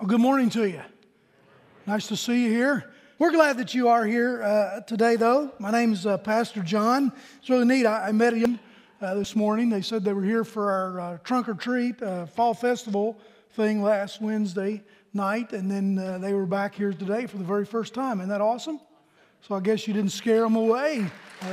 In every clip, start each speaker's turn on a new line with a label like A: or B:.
A: Well, good morning to you. Nice to see you here. We're glad that you are here today, though. My name's Pastor John. It's really neat. I met him this morning. They said they were here for our trunk or treat fall festival thing last Wednesday night, and then they were back here today for the very first time. Isn't that awesome? So I guess you didn't scare them away.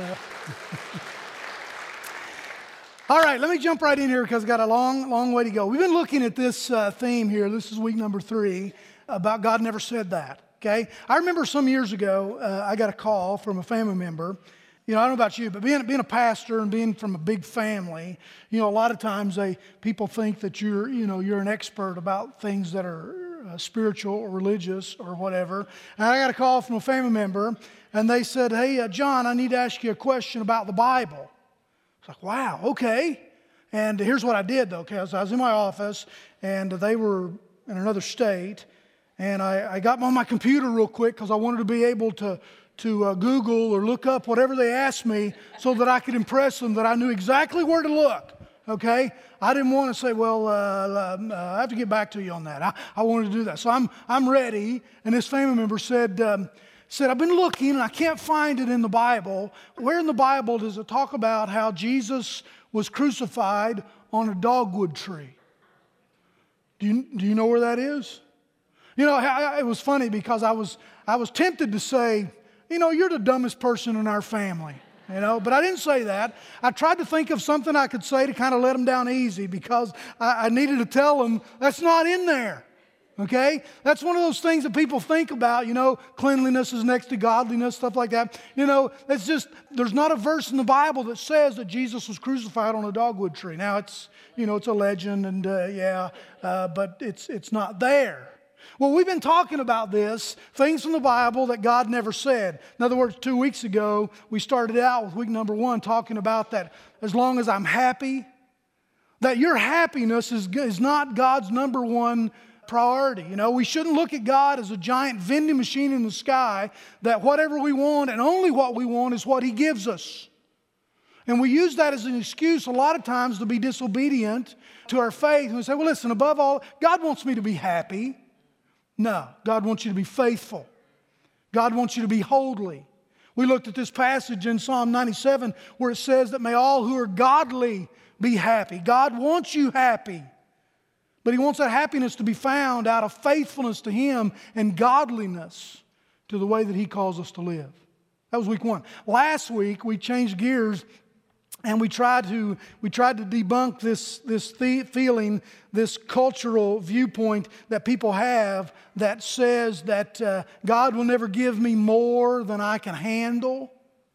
A: All right, let me jump right in here because I've got a long way to go. We've been looking at this theme here. This is week number 3 about God never said that, okay? I remember some years ago, I got a call from a family member. You know, I don't know about you, but being a pastor and being from a big family, you know, a lot of times people think that you're an expert about things that are spiritual or religious or whatever. And I got a call from a family member, and they said, "Hey, John, I need to ask you a question about the Bible." It's like, wow, okay. And here's what I did, though, because I was in my office, and they were in another state, and I got on my computer real quick because I wanted to be able to Google or look up whatever they asked me so that I could impress them that I knew exactly where to look, okay? I didn't want to say, well, I have to get back to you on that. I wanted to do that. So I'm ready, and this family member said, I've been looking and I can't find it in the Bible. Where in the Bible does it talk about how Jesus was crucified on a dogwood tree? Do you know where that is? You know, it was funny because I was tempted to say, you know, you're the dumbest person in our family, you know, but I didn't say that. I tried to think of something I could say to kind of let them down easy because I needed to tell them that's not in there. Okay? That's one of those things that people think about, you know, cleanliness is next to godliness, stuff like that. You know, it's just, there's not a verse in the Bible that says that Jesus was crucified on a dogwood tree. Now, it's, you know, it's a legend and but it's not there. Well, we've been talking about this, things from the Bible that God never said. In other words, 2 weeks ago, we started out with week number 1 talking about that as long as I'm happy, that your happiness is not God's number one priority. You know, we shouldn't look at God as a giant vending machine in the sky that whatever we want and only what we want is what He gives us. And we use that as an excuse a lot of times to be disobedient to our faith. And we say, well, listen, above all, God wants me to be happy. No, God wants you to be faithful. God wants you to be holy. We looked at this passage in Psalm 97 where it says that may all who are godly be happy. God wants you happy. But He wants that happiness to be found out of faithfulness to Him and godliness to the way that He calls us to live. That was week 1. Last week, we changed gears and we tried to debunk this feeling, this cultural viewpoint that people have that says that God will never give me more than I can handle.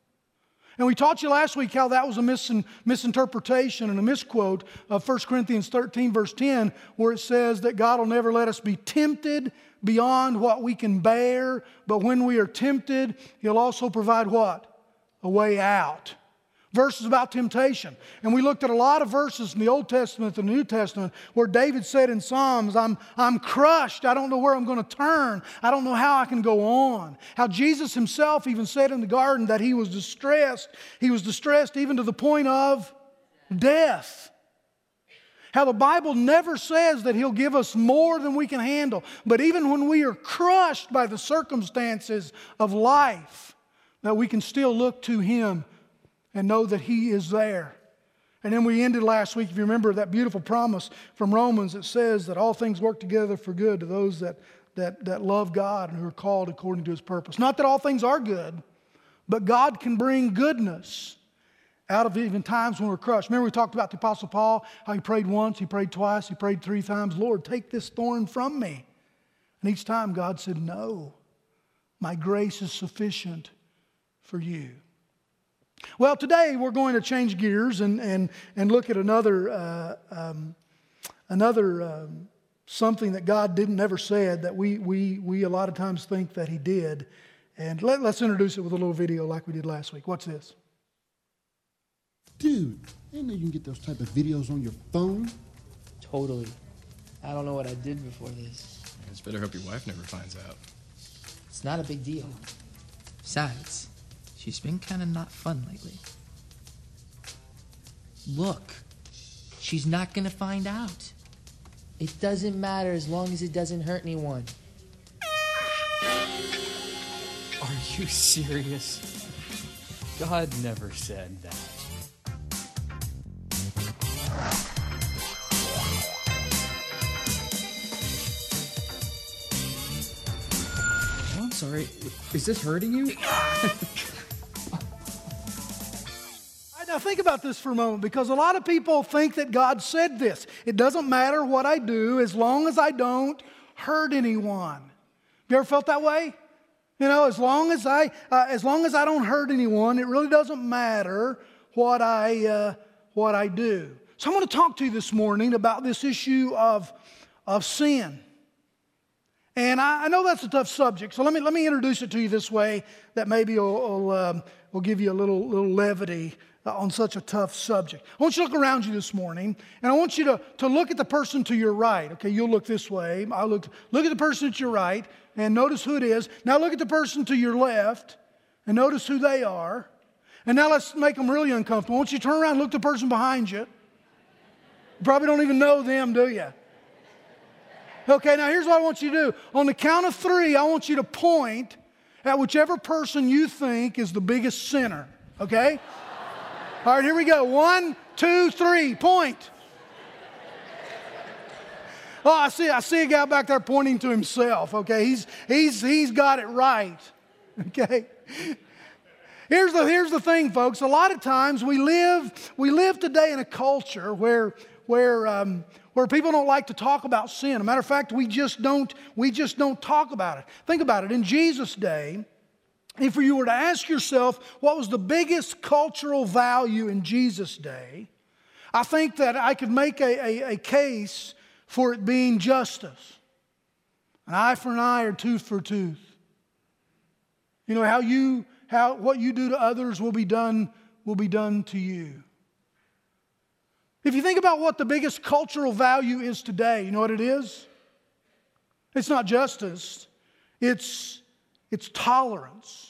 A: And we taught you last week how that was a misinterpretation and a misquote of 1 Corinthians 13, verse 10, where it says that God will never let us be tempted beyond what we can bear, but when we are tempted, He'll also provide what? A way out. Verses about temptation. And we looked at a lot of verses in the Old Testament and the New Testament where David said in Psalms, I'm crushed. I don't know where I'm going to turn. I don't know how I can go on. How Jesus Himself even said in the garden that He was distressed. He was distressed even to the point of death. How the Bible never says that He'll give us more than we can handle. But even when we are crushed by the circumstances of life, that we can still look to Him and know that He is there. And then we ended last week, if you remember, that beautiful promise from Romans that says that all things work together for good to those that love God and who are called according to His purpose. Not that all things are good, but God can bring goodness out of even times when we're crushed. Remember we talked about the Apostle Paul, how he prayed once, he prayed twice, he prayed 3 times, Lord, take this thorn from me. And each time God said, no, my grace is sufficient for you. Well, today we're going to change gears and look at another something that God never said that we a lot of times think that He did. And let's introduce it with a little video like we did last week. What's this?
B: Dude, I didn't know you can get those type of videos on your phone.
C: Totally. I don't know what I did before this.
D: I just better hope your wife never finds out.
C: It's not a big deal. Besides, she's been kind of not fun lately. Look, she's not gonna find out. It doesn't matter as long as it doesn't hurt anyone.
E: Are you serious? God never said that. Oh, I'm sorry. Is this hurting you?
A: Now think about this for a moment, because a lot of people think that God said this. It doesn't matter what I do as long as I don't hurt anyone. You ever felt that way? You know, as long as I don't hurt anyone, it really doesn't matter what I do. So I want to talk to you this morning about this issue of sin. And I know that's a tough subject, so let me introduce it to you this way, that maybe will give you a little levity on such a tough subject. I want you to look around you this morning, and I want you to look at the person to your right. Okay, you'll look this way. Look at the person at your right, and notice who it is. Now look at the person to your left, and notice who they are. And now let's make them really uncomfortable. I want you to turn around and look at the person behind you. You probably don't even know them, do you? Okay, now here's what I want you to do. On the count of 3, I want you to point at whichever person you think is the biggest sinner. Okay? All right, here we go. 1, 2, 3, point. Oh, I see a guy back there pointing to himself. Okay, he's got it right. Okay. Here's the thing, folks. A lot of times we live today in a culture where people don't like to talk about sin. As a matter of fact, we just don't talk about it. Think about it. In Jesus' day, if you were to ask yourself what was the biggest cultural value in Jesus' day, I think that I could make a case for it being justice. An eye for an eye or tooth for a tooth. You know, what you do to others will be done to you. If you think about what the biggest cultural value is today, you know what it is? It's not justice, it's tolerance.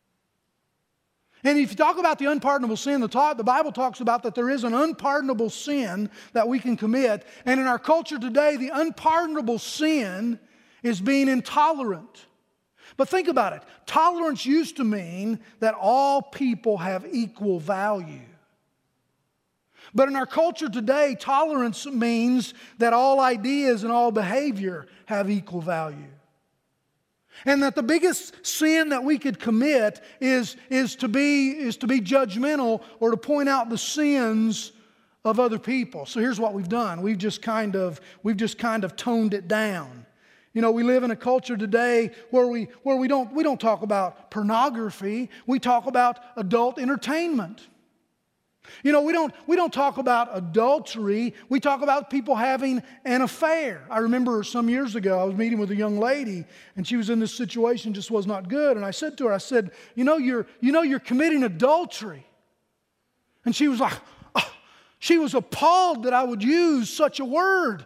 A: And if you talk about the unpardonable sin, the Bible talks about that there is an unpardonable sin that we can commit. And in our culture today, the unpardonable sin is being intolerant. But think about it. Tolerance used to mean that all people have equal value. But in our culture today, tolerance means that all ideas and all behavior have equal value. And that the biggest sin that we could commit is to be judgmental or to point out the sins of other people. So here's what we've done. We've just kind of toned it down. You know, we live in a culture today where we don't talk about pornography. We talk about adult entertainment. You know, we don't talk about adultery. We talk about people having an affair. I remember some years ago, I was meeting with a young lady, and she was in this situation, just was not good. And I said to her, you're committing adultery. And she was like, she was appalled that I would use such a word.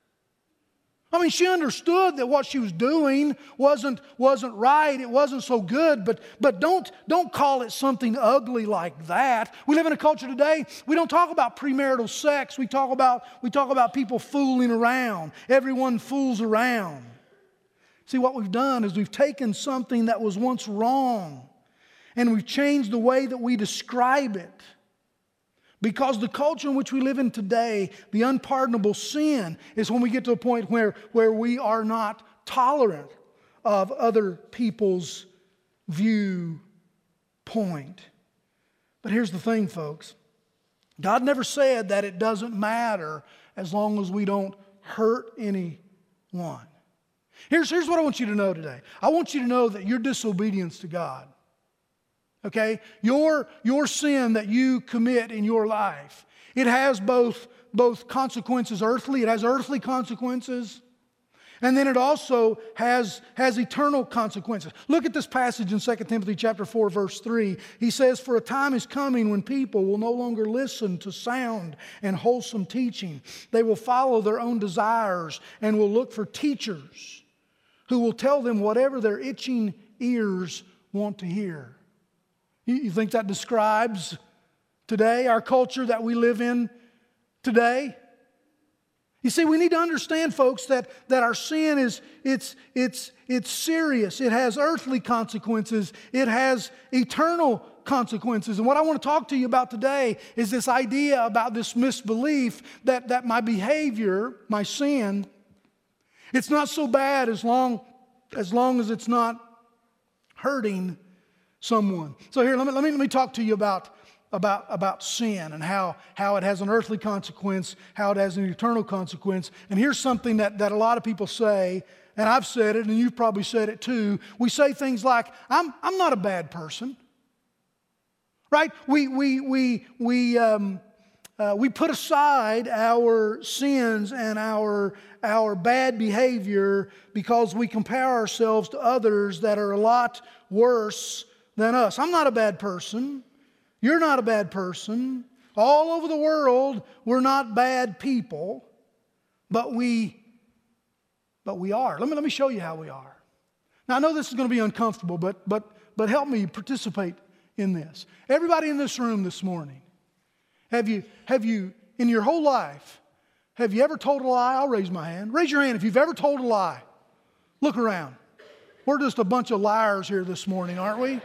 A: I mean, she understood that what she was doing wasn't right. It wasn't so good, but don't call it something ugly like that. We live in a culture today, we don't talk about premarital sex. We talk about people fooling around. Everyone fools around. See, what we've done is we've taken something that was once wrong and we've changed the way that we describe it. Because the culture in which we live in today, the unpardonable sin is when we get to a point where we are not tolerant of other people's viewpoint. But here's the thing, folks. God never said that it doesn't matter as long as we don't hurt anyone. Here's what I want you to know today. I want you to know that your disobedience to God, okay, your sin that you commit in your life, it has both consequences earthly, it has earthly consequences, and then it also has eternal consequences. Look at this passage in 2 Timothy chapter 4, verse 3. He says, "For a time is coming when people will no longer listen to sound and wholesome teaching. They will follow their own desires and will look for teachers who will tell them whatever their itching ears want to hear." You think that describes today, our culture that we live in today? You see, we need to understand, folks, that our sin is, it's serious. It has earthly consequences. It has eternal consequences. And what I want to talk to you about today is this idea about this misbelief that my behavior, my sin, it's not so bad as long as it's not hurting someone. So here, let me talk to you about sin and how it has an earthly consequence, how it has an eternal consequence. And here's something that a lot of people say, and I've said it, and you've probably said it too. We say things like, I'm not a bad person. Right? We put aside our sins and our bad behavior because we compare ourselves to others that are a lot worse than us. I'm not a bad person. You're not a bad person. All over the world, we're not bad people, but we are. Let me show you how we are. Now, I know this is going to be uncomfortable, but help me participate in this. Everybody in this room this morning, have you in your whole life, have you ever told a lie? I'll raise my hand. Raise your hand if you've ever told a lie. Look around. We're just a bunch of liars here this morning, aren't we?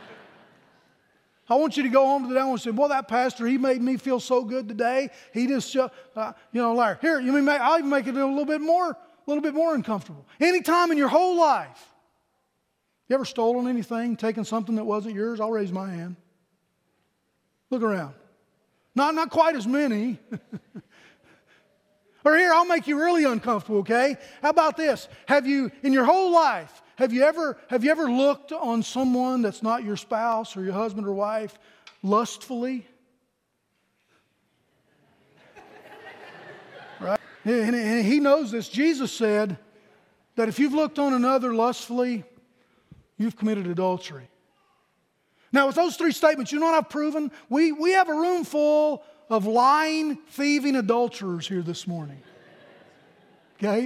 A: I want you to go home today and say, well, that pastor, he made me feel so good today. He just, liar. Here, I'll even make it a little bit more uncomfortable. Any time in your whole life, you ever stolen anything, taken something that wasn't yours? I'll raise my hand. Look around. Not quite as many. Or here, I'll make you really uncomfortable, okay? How about this? Have you, in your whole life, have you ever looked on someone that's not your spouse or your husband or wife lustfully? Right? And he knows this. Jesus said that if you've looked on another lustfully, you've committed adultery. Now, with those three statements, you know what I've proven? We have a room full of lying, thieving adulterers here this morning. Okay?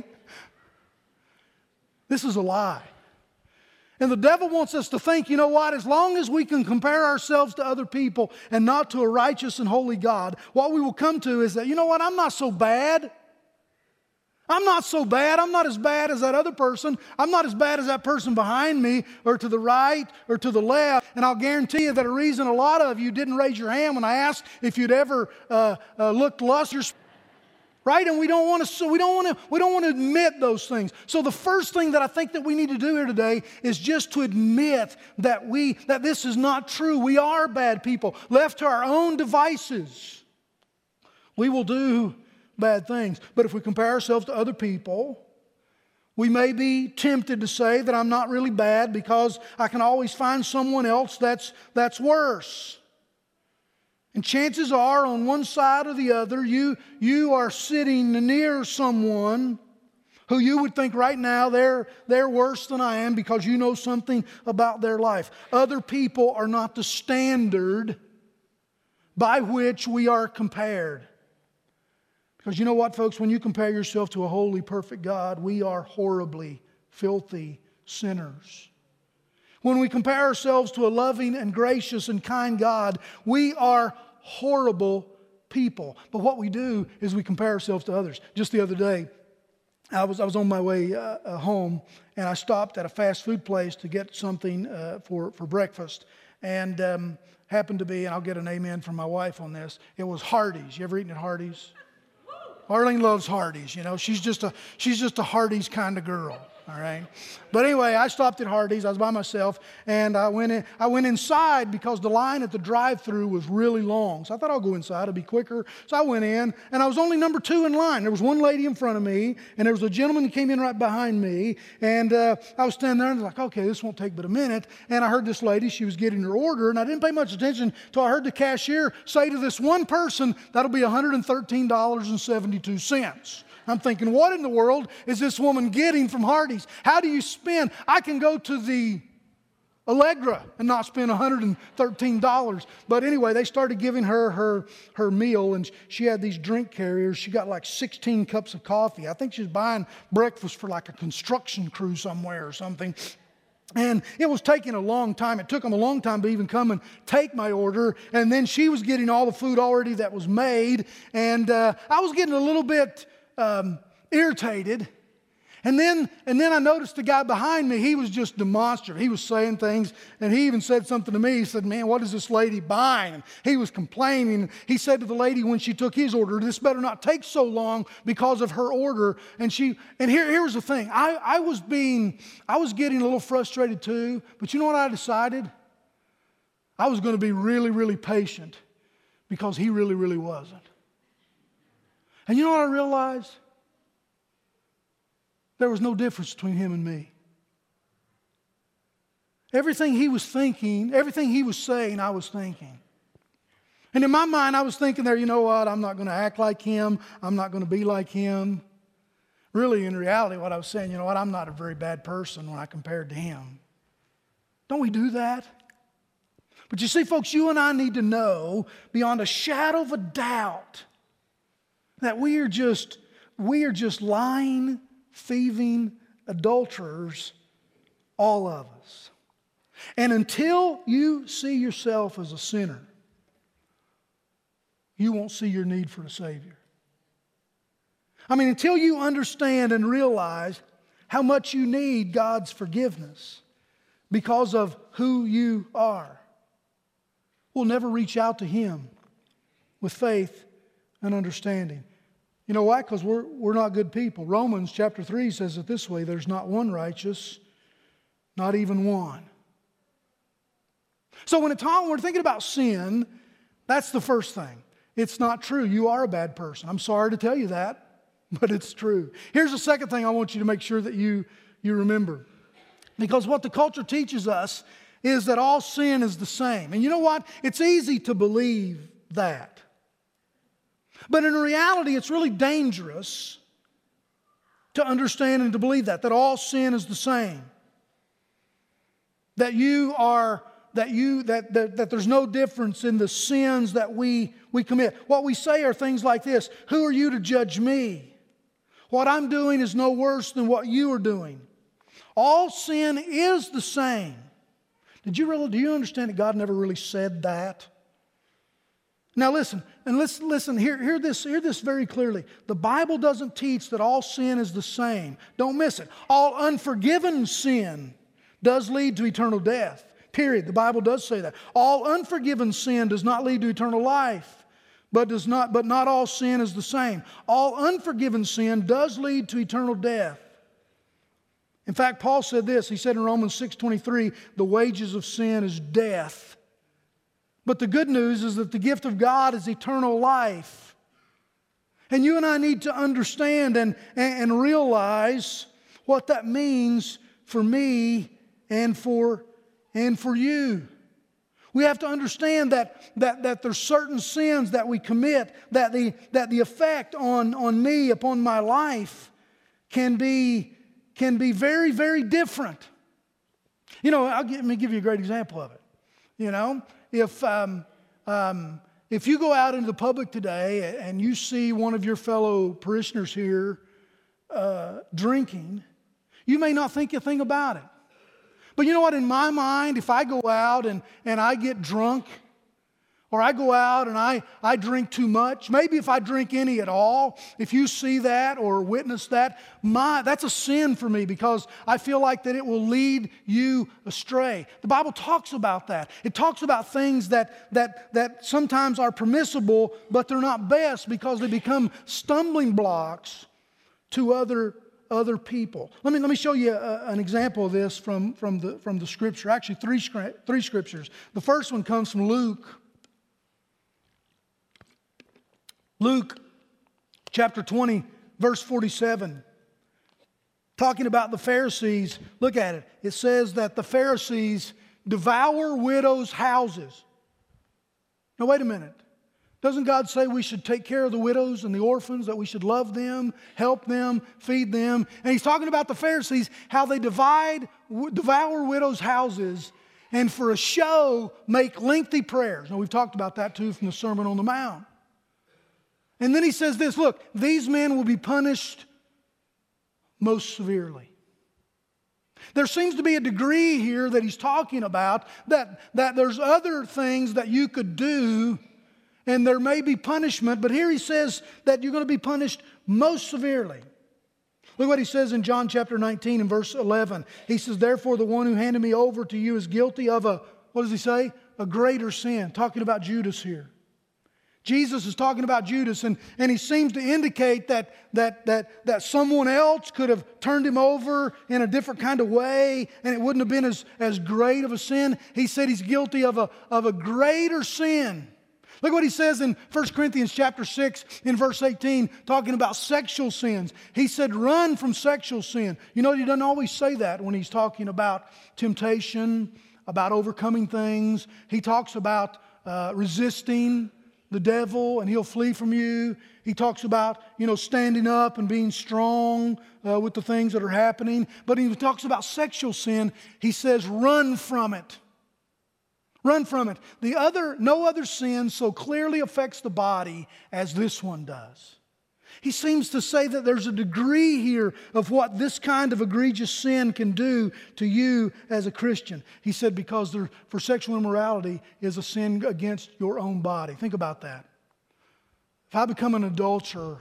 A: This is a lie. And the devil wants us to think, you know what, as long as we can compare ourselves to other people and not to a righteous and holy God, what we will come to is that, you know what, I'm not so bad. I'm not so bad. I'm not as bad as that other person. I'm not as bad as that person behind me or to the right or to the left. And I'll guarantee you that a reason a lot of you didn't raise your hand when I asked if you'd ever looked lustful, right? And we don't want to admit those things. So the first thing that I think that we need to do here today is just to admit that this is not true. We are bad people. Left to our own devices, we will do bad things. But if we compare ourselves to other people, we may be tempted to say that I'm not really bad because I can always find someone else that's worse. And chances are, on one side or the other, you are sitting near someone who you would think right now they're worse than I am because you know something about their life. Other people are not the standard by which we are compared. Because you know what, folks? When you compare yourself to a holy, perfect God, we are horribly filthy sinners. When we compare ourselves to a loving and gracious and kind God, we are horrible people. But what we do is we compare ourselves to others. Just the other day, I was on my way home, and I stopped at a fast food place to get something for breakfast. And happened to be, and I'll get an amen from my wife on this, it was Hardee's. You ever eaten at Hardee's? Arlene loves Hardee's, you know. She's just a Hardee's kind of girl, all right? But anyway, I stopped at Hardee's. I was by myself, and I went inside because the line at the drive-thru was really long. So I thought I'll go inside. It'll be quicker. So I went in, and I was only number 2 in line. There was one lady in front of me, and there was a gentleman who came in right behind me. And I was standing there, and I was like, okay, this won't take but a minute. And I heard this lady, she was getting her order, and I didn't pay much attention until I heard the cashier say to this one person, that'll be $113.72. I'm thinking, what in the world is this woman getting from Hardee's? How do you spend? I can go to the Allegra and not spend $113. But anyway, they started giving her meal, and she had these drink carriers. She got like 16 cups of coffee. I think she was buying breakfast for like a construction crew somewhere or something. And it was taking a long time. It took them a long time to even come and take my order. And then she was getting all the food already that was made. And I was getting a little bit irritated. And then I noticed the guy behind me, he was just demonstrative. He was saying things, and he even said something to me. He said, man, what is this lady buying? And he was complaining. He said to the lady when she took his order, this better not take so long because of her order. And here was the thing. I was getting a little frustrated too, but you know what I decided? I was going to be really, really patient because he really, really wasn't. And you know what I realized? There was no difference between him and me. Everything he was thinking, everything he was saying, I was thinking. And in my mind, I was thinking there, you know what, I'm not going to act like him. I'm not going to be like him. Really, in reality, what I was saying, you know what, I'm not a very bad person when I compared to him. Don't we do that? But you see, folks, you and I need to know beyond a shadow of a doubt that we are just lying, thieving adulterers, all of us. And until you see yourself as a sinner, you won't see your need for a Savior. I mean, until you understand and realize how much you need God's forgiveness because of who you are, we'll never reach out to Him with faith and understanding. You know why? Because we're not good people. Romans chapter 3 says it this way, there's not one righteous, not even one. So when we're thinking about sin, that's the first thing. It's not true. You are a bad person. I'm sorry to tell you that, but it's true. Here's the second thing I want you to make sure that you remember. Because what the culture teaches us is that all sin is the same. And you know what? It's easy to believe that. But in reality, it's really dangerous to understand and to believe that all sin is the same. That there's no difference in the sins that we commit. What we say are things like this: who are you to judge me? What I'm doing is no worse than what you are doing. All sin is the same. Do you understand that God never really said that? Now listen, hear this very clearly. The Bible doesn't teach that all sin is the same. Don't miss it. All unforgiven sin does lead to eternal death. Period. The Bible does say that. All unforgiven sin does not lead to eternal life, but not all sin is the same. All unforgiven sin does lead to eternal death. In fact, Paul said this. He said in Romans 6:23, the wages of sin is death. But the good news is that the gift of God is eternal life. And you and I need to understand and realize what that means for me and for you. We have to understand that there's certain sins that we commit, that the effect on me, upon my life, can be very, very different. You know, let me give you a great example of it. You know, if you go out into the public today and you see one of your fellow parishioners here drinking, you may not think a thing about it. But you know what? In my mind, if I go out and I get drunk, or I go out and I drink too much, maybe if I drink any at all, if you see that or witness that, that's a sin for me because I feel like that it will lead you astray. The Bible talks about that. It talks about things that sometimes are permissible, but they're not best because they become stumbling blocks to other people. Let me show you an example of this from the Scripture. Actually, three Scriptures. The first one comes from Luke. Luke chapter 20, verse 47. Talking about the Pharisees. Look at it. It says that the Pharisees devour widows' houses. Now wait a minute. Doesn't God say we should take care of the widows and the orphans, that we should love them, help them, feed them? And He's talking about the Pharisees, how they devour widows' houses and for a show make lengthy prayers. Now we've talked about that too from the Sermon on the Mount. And then He says this, look, these men will be punished most severely. There seems to be a degree here that He's talking about that there's other things that you could do And there may be punishment, but here he says that you're going to be punished most severely. Look what he says in John chapter 19 and verse 11. He says, therefore the one who handed me over to you is guilty of a, what does he say? A greater sin. Talking about Judas here. Jesus is talking about Judas, and he seems to indicate that someone else could have turned him over in a different kind of way, and it wouldn't have been as great of a sin. He said he's guilty of a greater sin. Look what he says in 1 Corinthians chapter 6 in verse 18, talking about sexual sins. He said, run from sexual sin. You know, he doesn't always say that when he's talking about temptation, about overcoming things. He talks about resisting the devil and he'll flee from you. He talks about, standing up and being strong with the things that are happening. But he talks about sexual sin. He says, run from it. Run from it. No other sin so clearly affects the body as this one does. He seems to say that there's a degree here of what this kind of egregious sin can do to you as a Christian. He said because for sexual immorality is a sin against your own body. Think about that. If I become an adulterer,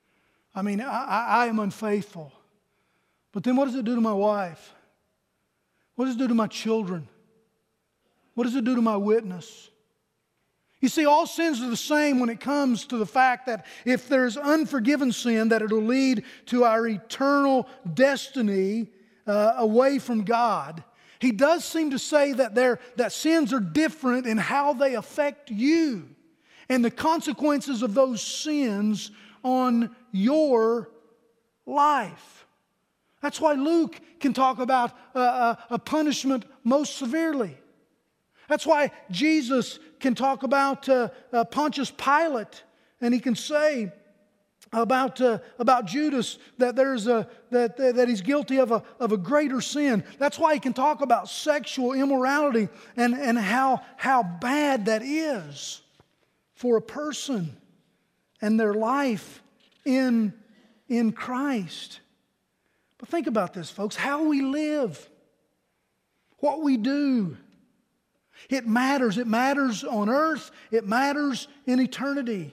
A: I am unfaithful. But then what does it do to my wife? What does it do to my children? What does it do to my witness? You see, all sins are the same when it comes to the fact that if there's unforgiven sin, that it'll lead to our eternal destiny away from God. He does seem to say that sins are different in how they affect you and the consequences of those sins on your life. That's why Luke can talk about a punishment most severely. That's why Jesus can talk about Pontius Pilate, and he can say about Judas that he's guilty of a greater sin. That's why he can talk about sexual immorality and how bad that is for a person and their life in Christ. But think about this, folks. How we live, what we do, it matters. It matters on earth. It matters in eternity.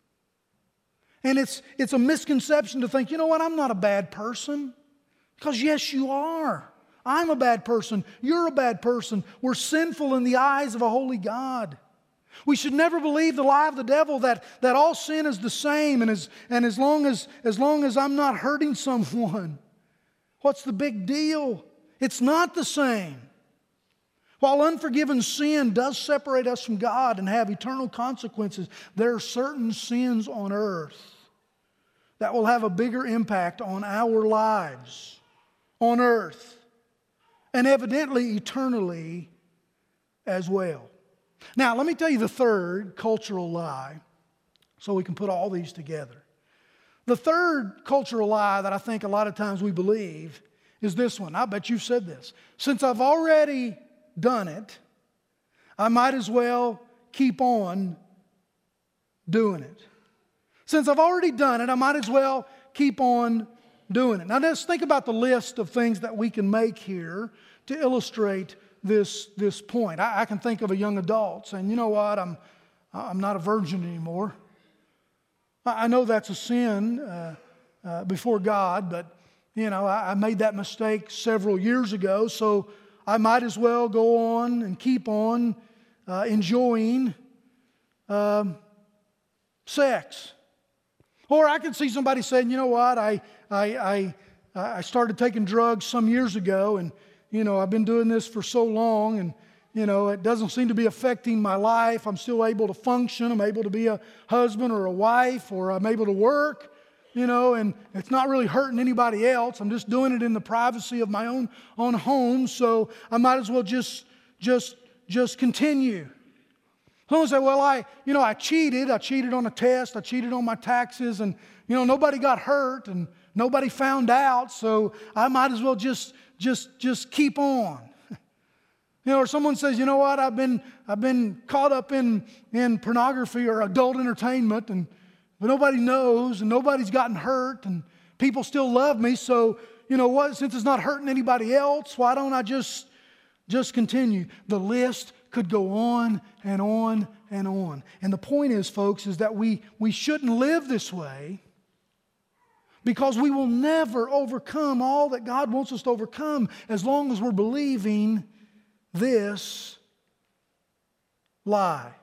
A: And it's a misconception to think, you know what, I'm not a bad person. Because yes, you are. I'm a bad person. You're a bad person. We're sinful in the eyes of a holy God. We should never believe the lie of the devil that all sin is the same, and as long as I'm not hurting someone, what's the big deal? It's not the same. While unforgiven sin does separate us from God and have eternal consequences, there are certain sins on earth that will have a bigger impact on our lives on earth and evidently eternally as well. Now, let me tell you the third cultural lie so we can put all these together. The third cultural lie that I think a lot of times we believe is this one. I bet you've said this. Since I've already done it, I might as well keep on doing it. Since I've already done it, I might as well keep on doing it. Now let's think about the list of things that we can make here to illustrate this point. I can think of a young adult saying, you know what, I'm not a virgin anymore. I know that's a sin before God, but I made that mistake several years ago, so I might as well go on and keep on enjoying sex. Or I could see somebody saying, you know what, I started taking drugs some years ago, and I've been doing this for so long, and it doesn't seem to be affecting my life. I'm still able to function. I'm able to be a husband or a wife, or I'm able to work. And it's not really hurting anybody else. I'm just doing it in the privacy of my own home, so I might as well just continue. Someone say, well, I cheated. I cheated on a test. I cheated on my taxes, and nobody got hurt and nobody found out, so I might as well just keep on. Or someone says, you know what, I've been caught up in pornography or adult entertainment, but nobody knows, and nobody's gotten hurt, and people still love me, so, what, since it's not hurting anybody else, why don't I just continue? The list could go on and on and on. And the point is, folks, is that we shouldn't live this way, because we will never overcome all that God wants us to overcome as long as we're believing this lie.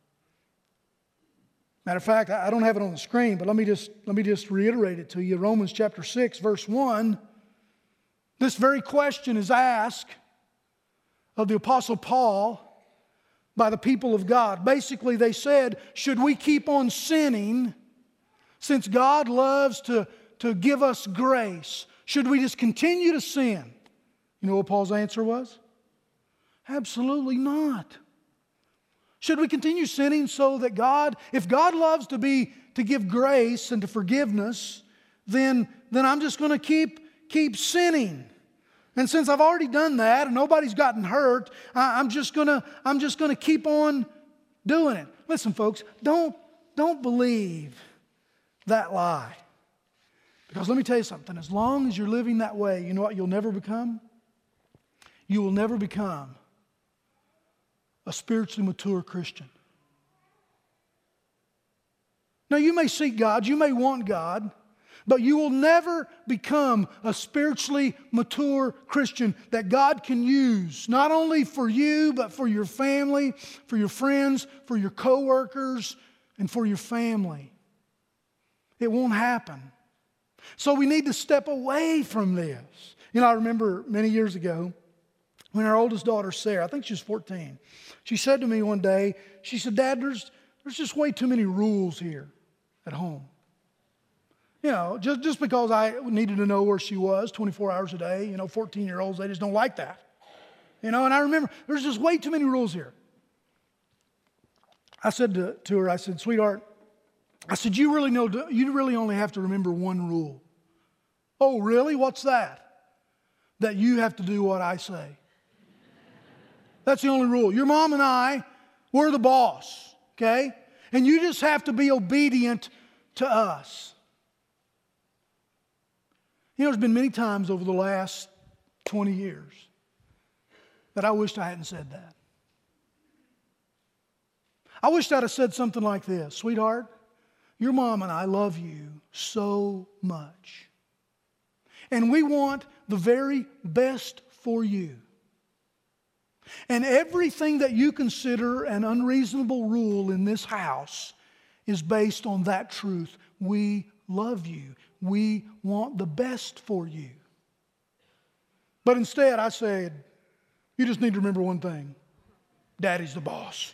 A: Matter of fact, I don't have it on the screen, but let me just reiterate it to you. Romans chapter 6, verse 1. This very question is asked of the Apostle Paul by the people of God. Basically, they said, should we keep on sinning since God loves to give us grace? Should we just continue to sin? You know what Paul's answer was? Absolutely not. Should we continue sinning so that if God loves to give grace and to forgiveness, then I'm just going to keep sinning. And since I've already done that and nobody's gotten hurt, I'm just going to keep on doing it. Listen, folks, don't believe that lie. Because let me tell you something. As long as you're living that way, you know what you'll never become? You will never become a spiritually mature Christian. Now, you may seek God, you may want God, but you will never become a spiritually mature Christian that God can use, not only for you, but for your family, for your friends, for your coworkers, and for your family. It won't happen. So we need to step away from this. You know, I remember many years ago when our oldest daughter, Sarah, I think she was 14, she said to me one day, she said, Dad, there's just way too many rules here at home. You know, just because I needed to know where she was 24 hours a day, 14-year-olds, they just don't like that. And I remember, there's just way too many rules here. I said to her, I said, sweetheart, I said, you really only have to remember one rule. Oh, really? What's that? That you have to do what I say. That's the only rule. Your mom and I, we're the boss, okay? And you just have to be obedient to us. There's been many times over the last 20 years that I wished I hadn't said that. I wished I'd have said something like this, sweetheart, your mom and I love you so much. And we want the very best for you. And everything that you consider an unreasonable rule in this house is based on that truth. We love you. We want the best for you. But instead, I said, you just need to remember one thing. Daddy's the boss.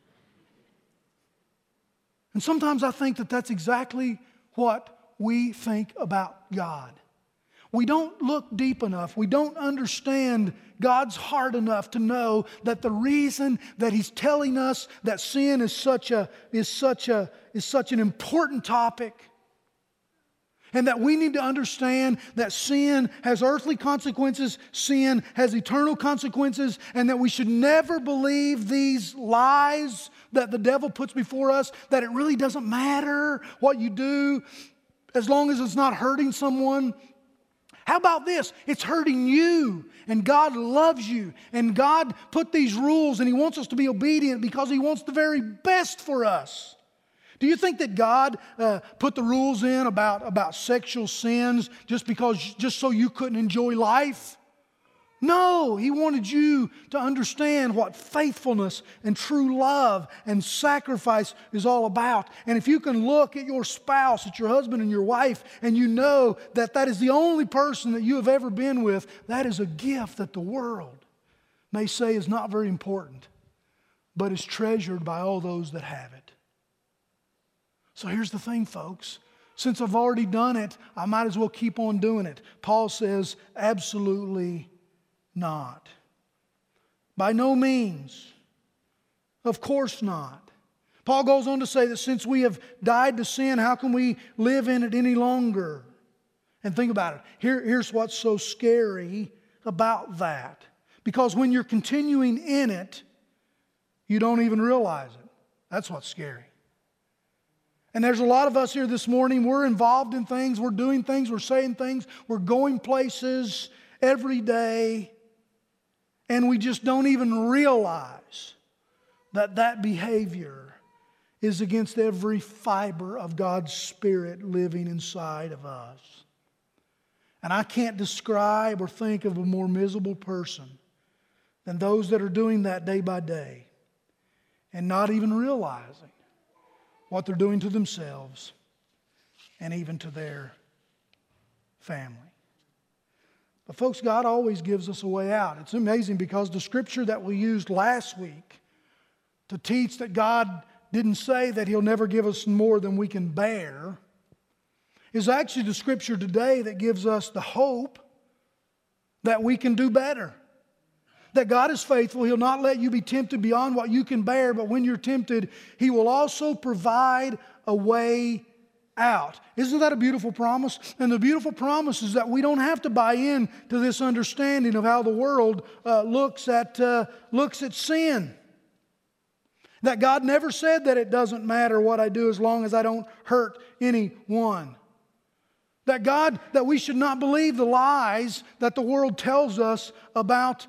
A: And sometimes I think that that's exactly what we think about God. We don't look deep enough. We don't understand God's heart enough to know that the reason that He's telling us that sin is such an important topic, and that we need to understand that sin has earthly consequences, sin has eternal consequences, and that we should never believe these lies that the devil puts before us, that it really doesn't matter what you do as long as it's not hurting someone. How about this? It's hurting you, and God loves you, and God put these rules, and He wants us to be obedient because He wants the very best for us. Do you think that God put the rules in about sexual sins just so you couldn't enjoy life? No, He wanted you to understand what faithfulness and true love and sacrifice is all about. And if you can look at your spouse, at your husband and your wife, and you know that that is the only person that you have ever been with, that is a gift that the world may say is not very important, but is treasured by all those that have it. So here's the thing, folks. Since I've already done it, I might as well keep on doing it. Paul says, absolutely not. By no means. Of course not. Paul goes on to say that since we have died to sin, how can we live in it any longer? And think about it. Here's what's so scary about that. Because when you're continuing in it, you don't even realize it. That's what's scary. And there's a lot of us here this morning, we're involved in things, we're doing things, we're saying things, we're going places every day, and we just don't even realize that behavior is against every fiber of God's Spirit living inside of us. And I can't describe or think of a more miserable person than those that are doing that day by day and not even realizing what they're doing to themselves and even to their family. But folks, God always gives us a way out. It's amazing because the scripture that we used last week to teach that God didn't say that He'll never give us more than we can bear is actually the scripture today that gives us the hope that we can do better. That God is faithful. He'll not let you be tempted beyond what you can bear, but when you're tempted, He will also provide a way out. Isn't that a beautiful promise? And the beautiful promise is that we don't have to buy in to this understanding of how the world looks at sin. That God never said that it doesn't matter what I do as long as I don't hurt anyone. That we should not believe the lies that the world tells us about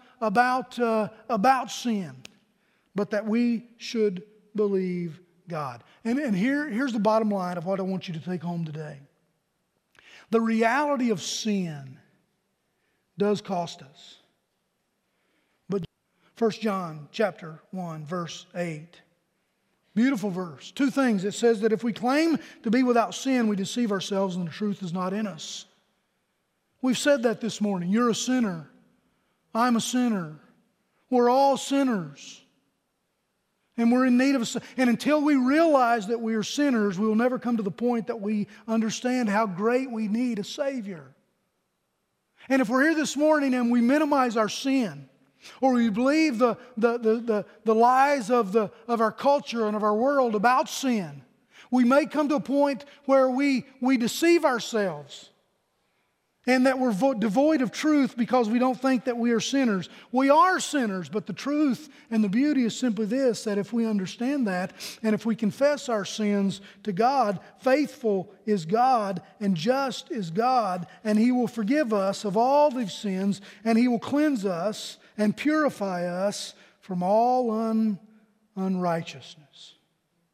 A: sin, but that we should believe God. And here's the bottom line of what I want you to take home today. The reality of sin does cost us. But 1 John chapter 1, verse 8. Beautiful verse. Two things. It says that if we claim to be without sin, we deceive ourselves and the truth is not in us. We've said that this morning. You're a sinner. I'm a sinner. We're all sinners. And we're in need of a... And until we realize that we are sinners, we will never come to the point that we understand how great we need a Savior. And if we're here this morning and we minimize our sin, or we believe the lies of our culture and of our world about sin, we may come to a point where we deceive ourselves and that we're devoid of truth because we don't think that we are sinners. We are sinners, but the truth and the beauty is simply this, that if we understand that and if we confess our sins to God, faithful is God and just is God, and He will forgive us of all these sins, and He will cleanse us and purify us from all unrighteousness.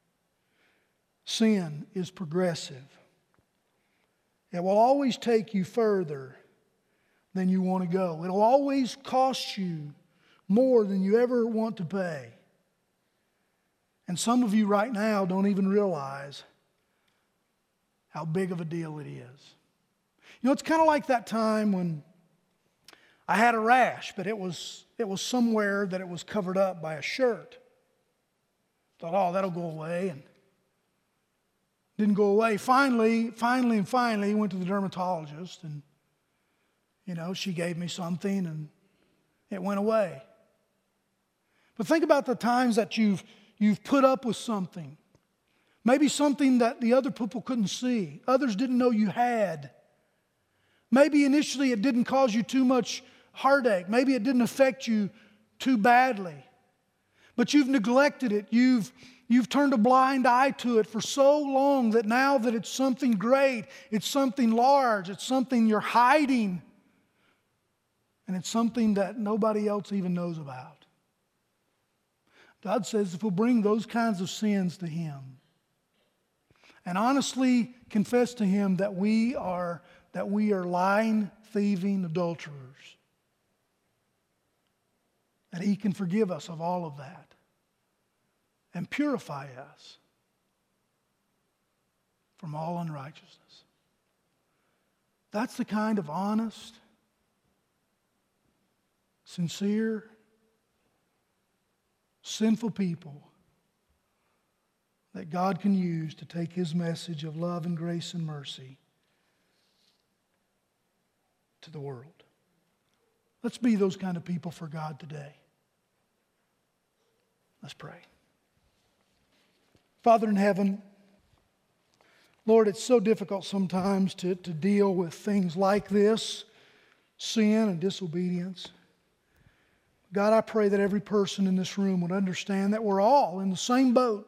A: Sin is progressive. It will always take you further than you want to go. It will always cost you more than you ever want to pay. And some of you right now don't even realize how big of a deal it is. You know, it's kind of like that time when I had a rash, but it was somewhere that it was covered up by a shirt. Thought, oh, that'll go away, and didn't go away. Finally, went to the dermatologist, and she gave me something, and it went away. But think about the times that you've put up with something, maybe something that the other people couldn't see, others didn't know you had. Maybe initially it didn't cause you too much heartache. Maybe it didn't affect you too badly. But you've neglected it. You've turned a blind eye to it for so long that now that it's something great, it's something large, it's something you're hiding, and it's something that nobody else even knows about. God says if we'll bring those kinds of sins to Him and honestly confess to Him that we are lying, thieving adulterers, that He can forgive us of all of that and purify us from all unrighteousness. That's the kind of honest, sincere, sinful people that God can use to take His message of love and grace and mercy to the world. Let's be those kind of people for God today. Let's pray. Father in heaven, Lord, it's so difficult sometimes to deal with things like this, sin and disobedience. God, I pray that every person in this room would understand that we're all in the same boat,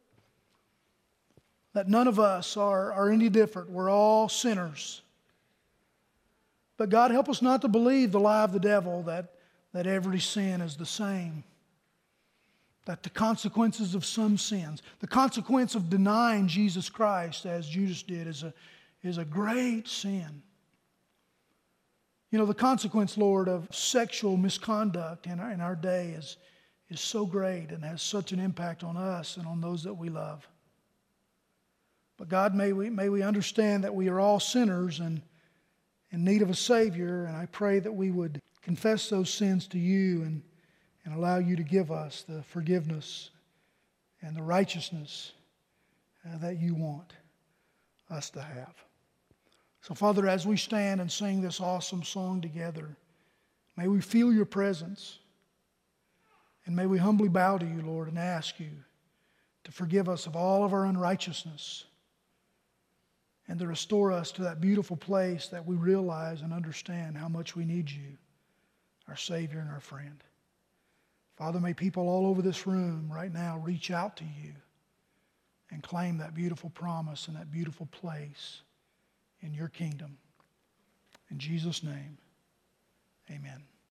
A: that none of us are any different. We're all sinners. But God, help us not to believe the lie of the devil that every sin is the same. that the consequences of some sins, the consequence of denying Jesus Christ as Judas did is a great sin. You know, the consequence, Lord, of sexual misconduct in our day is so great and has such an impact on us and on those that we love. But God, may we understand that we are all sinners and in need of a Savior, and I pray that we would confess those sins to you and allow you to give us the forgiveness and the righteousness that you want us to have. So, Father, as we stand and sing this awesome song together, may we feel your presence, and may we humbly bow to you, Lord, and ask you to forgive us of all of our unrighteousness and to restore us to that beautiful place that we realize and understand how much we need you, our Savior and our friend. Father, may people all over this room right now reach out to you and claim that beautiful promise and that beautiful place in your kingdom. In Jesus' name, amen.